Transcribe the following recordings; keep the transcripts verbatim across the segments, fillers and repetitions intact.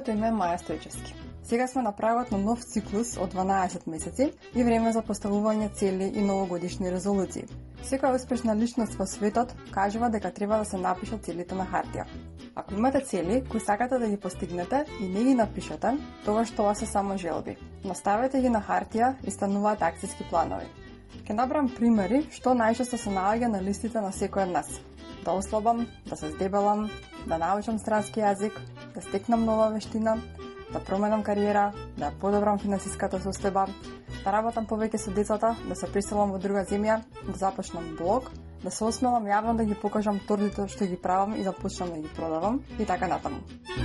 Моето име е Маја Стојчевски. Сега сме на прагот на нов циклус од дванаесет месеци и време за поставување цели и новогодишни резолуции. Секоја успешна личност во светот кажува дека треба да се напишат целите на хартија. Ако имате цели кои сакате да ги постигнете и не ги напишете, тогаш тоа се само желби. Наставете ги на хартија и стануваат акцијски планови. Ке набрам примери што најчесто се наоѓа на листите на секој од нас. Да ослабам, да се здебелам, да научам странски јазик, да стекнам нова вештина, да променам кариера, да подобрам финансиската состојба, да работам повеќе со децата, да се преселам во друга земја, да започнам блог, да се осмелам јавно да ги покажам тордите што ги правам и да почнам да ги продавам и така натаму.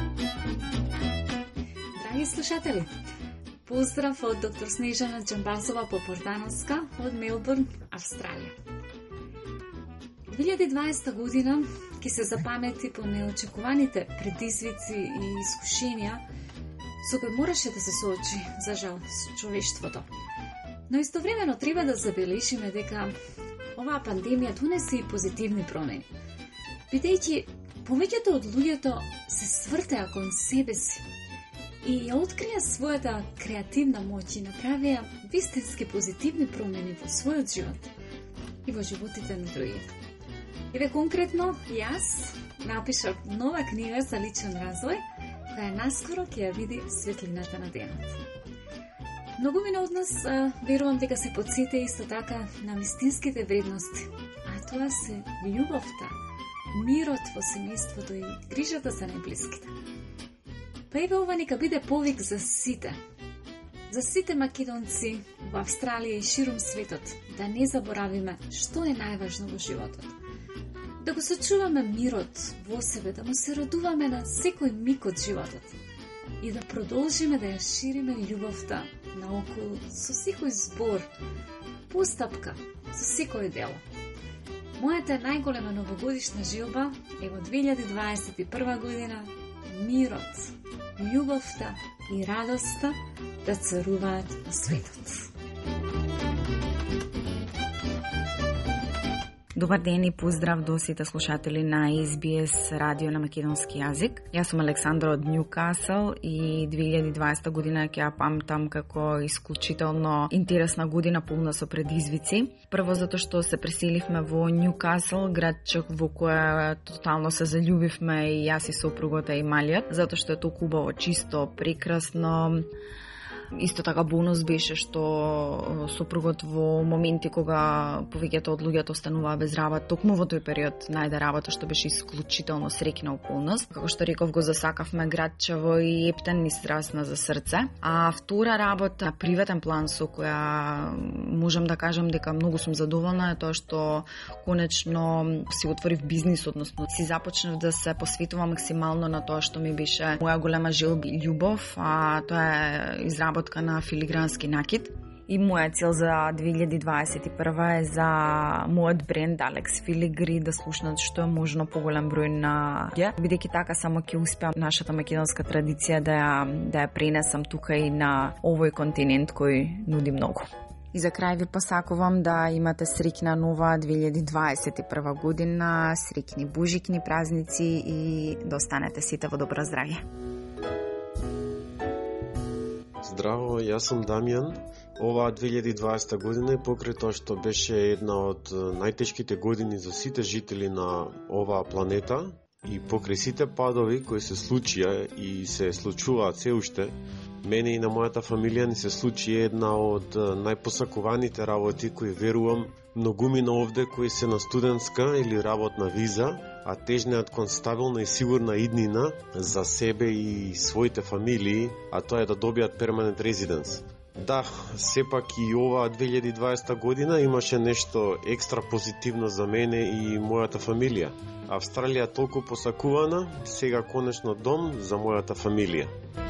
Драги слушатели, поздрав од доктор Снежана Джамбазова-Попордановска од Мелбурн, Австралија. две илјади и дваесета година ќе се запамети по неочекуваните предизвици и искушенија со кои мораше да се соочи, за жал, со човештвото. Но истовремено треба да забележиме дека оваа пандемија донесе и позитивни промени. Бидејќи повеќето од луѓето се свртеа кон себе си и ја открија својата креативна моќ и направија вистински позитивни промени во својот живот и во животите на другите. Еве конкретно, јас напишав нова книга за личен развој, која наскоро ќе ја види светлината на денот. Многумина од нас а, верувам дека се потсете исто така на вистинските вредности, а тоа се љубовта, мирот во семејството и грижата за најблиските. Па еве ова нека биде повик за сите, за сите македонци во Австралија и ширум светот, да не заборавиме што е најважно во животот. Да го сочуваме мирот во себе, да му се радуваме на секој миг од животот и да продолжиме да ја шириме љубовта наоколу со секој збор, постапка, со секој дело. Мојата најголема новогодишна желба е во две илјади дваесет и прва година мирот, љубовта и радоста да царуваат во светот. Добар ден и поздрав до сите слушатели на Ес Би Ес радио на македонски јазик. Јас сум Александра од Нјукасл и две илјади и дваесета година ќе ја памтам како исклучително интересна година полна со предизвици. Прво затоа што се преселивме во Нјукасл, градчек во која тотално се заљубивме и јас и сопругот и малиот, затоа што е толку убаво, чисто, прекрасно. Исто така бонус беше што сопругот во моменти кога повеќето од луѓето остануваа без работа, токму во тој период најде работа, што беше исклучително среќна околност. Како што реков, го засакавме градчево и Ептен ни страсна за срце. А втора работа на приватен план со која можам да кажам дека многу сум задоволна е тоа што конечно си отворив бизнис, односно си започнав да се посветувам максимално на тоа што ми беше моја голема желба и љубов, а тоа е изработка на филигрански накид. И моја цел за две илјади и дваесет и прва е за мојот бренд Алекс Филигри да слушнат што е можно поголем број на луѓе, бидејќи така само ќе успеам нашата македонска традиција да ја, да ја пренесам тука и на овој континент кој нуди многу. И за крај ви посакувам да имате среќна нова две илјади и дваесет и прва година, среќни божикни празници и да останете сите во добро здравје. Здраво, јас сум Дамјан. Оваа две илјади и дваесета година е покрај тоа што беше една од најтешките години за сите жители на оваа планета и покрај сите падови кои се случија и се случуваат се уште, мене и на мојата фамилија ни се случи една од најпосакуваните работи кои верувам многумина овде кои се на студентска или работна виза, а тежнеат кон стабилна и сигурна иднина за себе и своите фамилии, а тоа е да добијат перманент резиденс. Да, сепак и оваа две илјади и дваесета година имаше нешто екстра позитивно за мене и мојата фамилија. Австралија толку посакувана, сега конечно дом за мојата фамилија.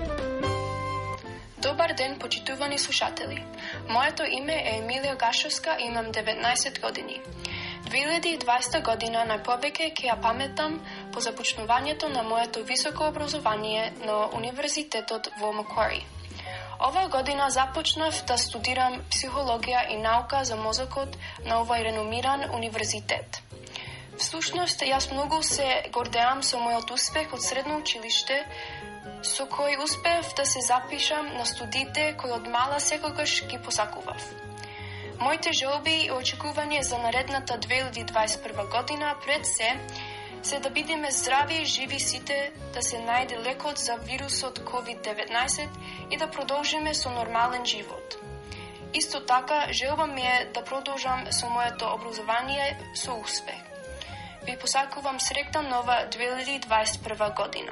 Добар ден, почитувани слушатели. Моето име е Емилија Гашовска и имам деветнаесет години. две илјади и дваесета година најповеќе ќе ја паметам по започнувањето на моето високо образование на Универзитетот во Маквари. Оваа година започнав да студирам психологија и наука за мозокот на овој реномиран универзитет. Всушност, јас многу се гордеам со мојот успех од средно училиште, со кој успев да се запишам на студиите кои од мала секогаш ги посакував. Моите желби и очекување за наредната две илјади дваесет и прва година пред се се да бидеме здрави и живи сите, да се најде лекот за вирусот ковид деветнаесет и да продолжиме со нормален живот. Исто така, желба ми е да продолжам со моето образование со успех. Ви посакувам среќна нова две илјади дваесет и прва година.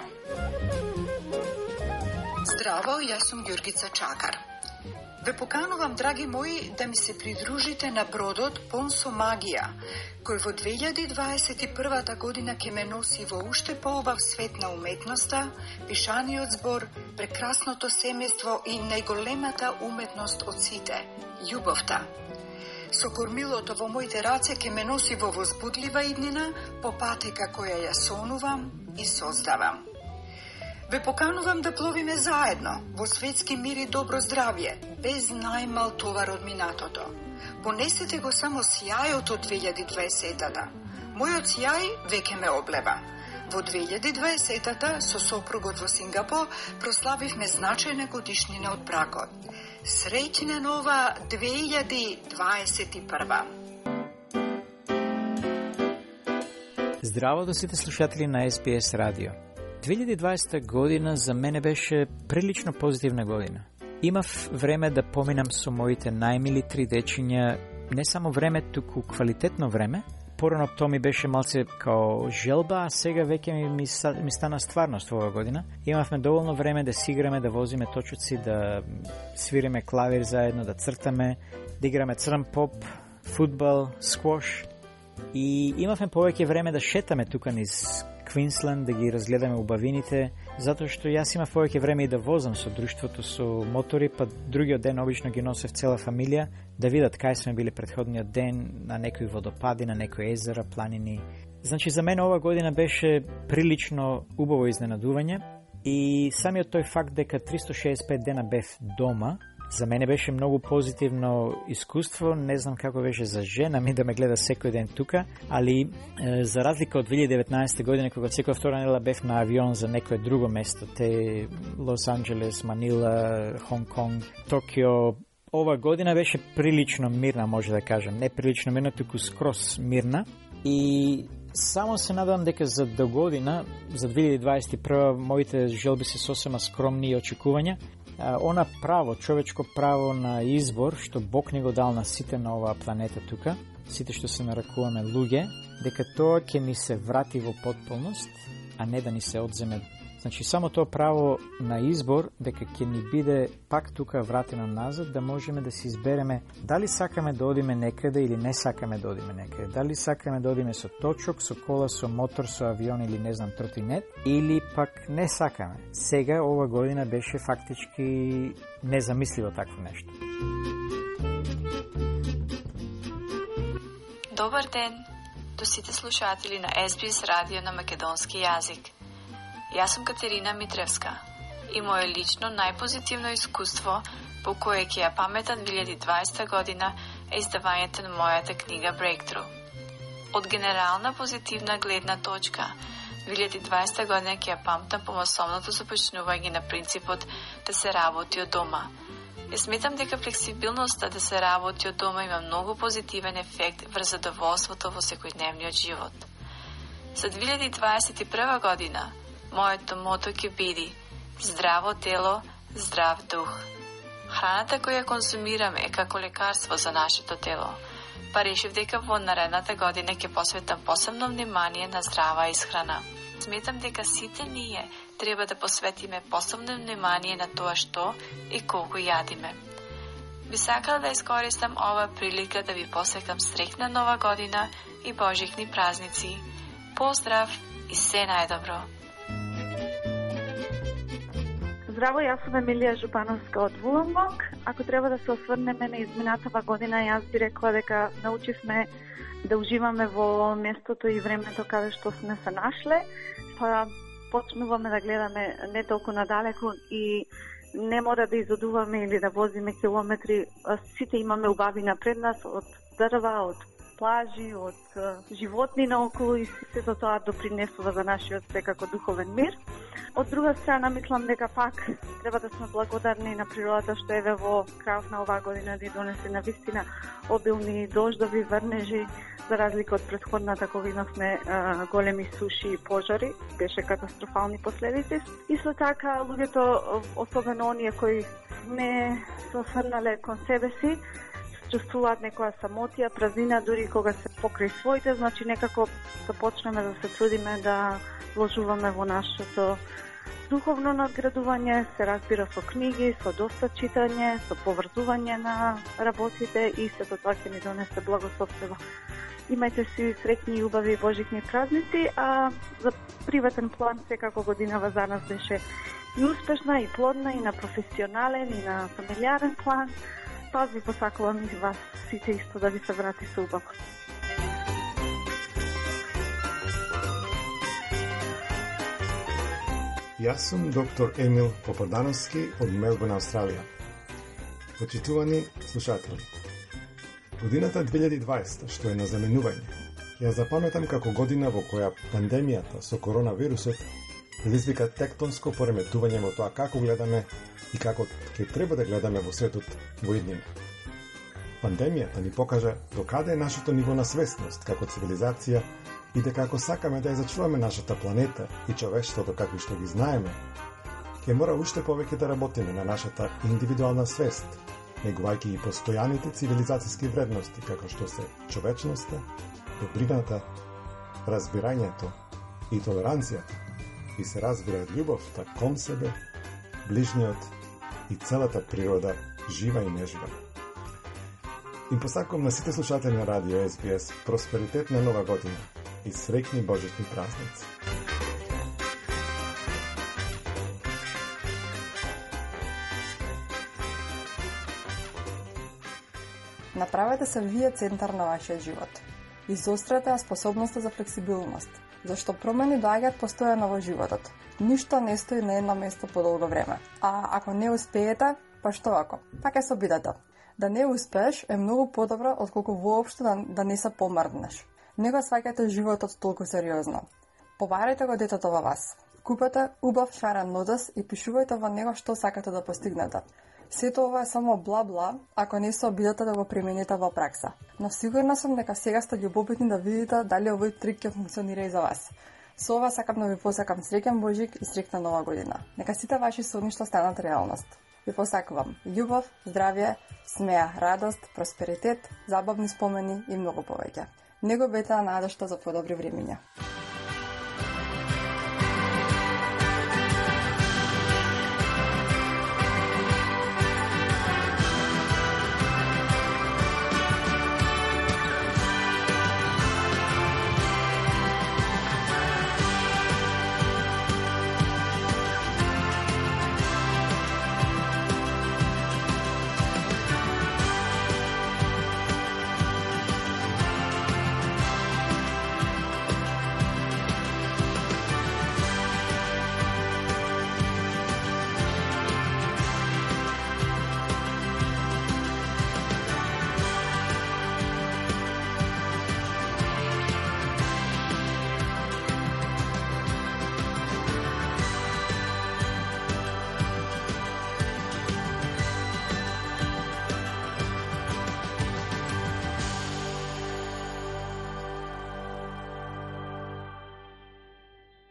Здраво, јас сум Ѓургица Чакар. Ве поканувам, драги мои, да ми се придружите на бродот пон со магија, кој во две илјади дваесет и прва година ќе ме носи во уште поубав свет на уметноста, пишаниот збор, прекрасното семејство и најголемата уметност од сите – љубовта. Со кормилото во моите раце ќе ме носи во возбудлива иднина по патека која ја сонувам и создавам. Ве поканувам да пловиме заедно во светски мир и добро здравје, без најмал товар од минатото. Понесете го само сјајот од две илјади дваесета. Мојот сјај веќе ме облева. Во две илјади дваесета со сопругот во Сингапур прославивме значајна годишнина од бракот. Среќна нова две илјади дваесет и прва. Здраво до сите слушатели на Ес Би Ес радио. две илјади дваесета година за мене беше прилично позитивна година. Имав време да поминам со моите најмили три дечиња, не само време, туку квалитетно време. Порано тоа ми беше малце као желба, а сега веќе ми, ми, ми стана стварност во оваа година. Имавме доволно време да си играме, да возиме точуци, да свириме клавир заедно, да цртаме, да играме црн поп, фудбал, сквош. И имавме повеќе време да шетаме тука низ Квинсленд, да ги разгледаме убавините, затоа што јас имав повеќе време и да возам со друштвото, со мотори, па другиот ден обично ги носев цела фамилија, да видат кај сме били претходниот ден, на некои водопади, на некои езера, планини. Значи, за мене ова година беше прилично убаво изненадување и самиот тој факт дека триста шеесет и пет дена бев дома, за мене беше многу позитивно искуство. Не знам како беше за жена ми да ме гледа секој ден тука, али е, за разлика од две илјади деветнаесета година, кога секоја втора недела бев на авион за некое друго место, те Лос Анџелес, Манила, Хонг Конг, Токио, ова година беше прилично мирна, може да кажам. Не прилично мирна, туку скрос мирна. И само се надевам дека за до година, за две илјади дваесет и прва, моите желби се сосема скромни и очекувања. Она право, човечко право на избор, што Бог не го дал на сите на оваа планета тука, сите што се наракуваме луѓе, дека тоа ќе ни се врати во потполност, а не да ни се одземе. Значи, само тоа право на избор, дека ќе ни биде пак тука вратено назад, да можеме да си избереме дали сакаме да одиме некаде или не сакаме да одиме некаде. Дали сакаме да одиме со точок, со кола, со мотор, со авион или не знам тротинет, или пак не сакаме. Сега, ова година беше фактички незамисливо такво нешто. Добар ден до сите слушатели на Ес Би Ес радио на македонски јазик. Јас сум Катерина Митревска и моје лично најпозитивно искуство по кое ќе ја паметам две илјади дваесета година е издавањето на мојата книга Breakthrough. Од генерална позитивна гледна точка, две илјади дваесета година ќе ја памтам по масовното започнување на принципот да се работи од дома. Ја сметам дека флексибилноста да се работи од дома има многу позитивен ефект врз задоволството во секојдневниот живот. За две илјади дваесет и прва година моето мото ќе биде здраво тело, здрав дух. Храната која консумираме е како лекарство за нашето тело, па решив дека во наредната година ќе посветам посебно внимание на здрава исхрана. Сметам дека сите ние треба да посветиме посебно внимание на тоа што и колку јадиме. Би сакала да искористам ова прилика да ви посекам среќна нова година и божикни празници. Поздрав и се најдобро! Здраво, јас сум Емилија Жупановска од Вуланбок. Ако треба да се осврнеме на изминатава година, јас би рекла дека научивме да уживаме во местото и времето каде што сме се нашле, па почнуваме да гледаме не толку надалеку и не мора да изодуваме или да возиме километри. Сите имаме убавина пред нас од дрва, од плажи, од животни наоколу и сето тоа допринесува за нашиот секако духовен мир. Од друга страна, мислам дека пак треба да сме благодарни на природата што еве во крајот на оваа година да донесе на вистина обилни дождови, врнежи, за разлика од претходната кога имавме а, големи суши и пожари, беше катастрофални последици. Исто така, луѓето, особено оние кои не се осврнале кон себе си, чувствуваат некоја самотија, празнина, дури кога се покрај своите, значи некако да почнеме да се трудиме да вложуваме во нашето духовно надградување, се разбира со книги, со доста читање, со поврзување на работите и сето тоа ќе ни донесе благосостојба. Имајте си среќни и убави божитни празници, а за приватен план секако годинава за нас беше и успешна, и плодна, и на професионален, и на фамилиарен план. Паз ви посакувам и вас сите исто да ви се врати со убаво. Јас сум доктор Емил Попордановски од Мелбурн, Австралија. Почитувани слушатели, годината две илјади и дваесета, што е на заменување, ја запаметам како година во која пандемијата со коронавирусот предизвика тектонско пореметување во тоа како гледаме и како ќе треба да гледаме во светот во иднина. Пандемијата ни покажа докаде е нашето ниво на свесност како цивилизација и дека ако сакаме да ја зачуваме нашата планета и човештвото како што ги знаеме, ќе мора уште повеќе да работиме на нашата индивидуална свест, негувајќи и постојаните цивилизацијски вредности како што се човечноста, добрината, разбирањето и толеранцијата, и се разбира љубовта кон себе, ближниот и целата природа, жива и нежива. Им посакувам на сите слушатели на радио Ес Би Ес просперитет на нова година и среќни божитни празници. Направете се вие центар на вашиот живот. Изострете ја способноста за флексибилност, зашто промени доаѓаат постојано во животот. Ништо не стои на едно место подолго време. А ако не успеете, па што ако? Пак е со бидата. Да не успееш е многу подобро отколку воопшто да, да не се помрднеш. Не го сваќате животот толку сериозно. Побарете го детето во вас. Купете убав шарен нотес и пишувајте во него што сакате да постигнете. Сето ова е само бла-бла, ако не се обидете да го примените во пракса. Но сигурна сум дека сега сте љубопитни да видите дали овој трик ќе функционира и за вас. Со ова сакам да ви посакам среќен Божик и среќна нова година. Нека сите ваши соништа станат реалност. Ви посакувам љубов, здравје, смеа, радост, просперитет, забавни спомени и многу повеќе. Не го бете надежта за подобри времиња.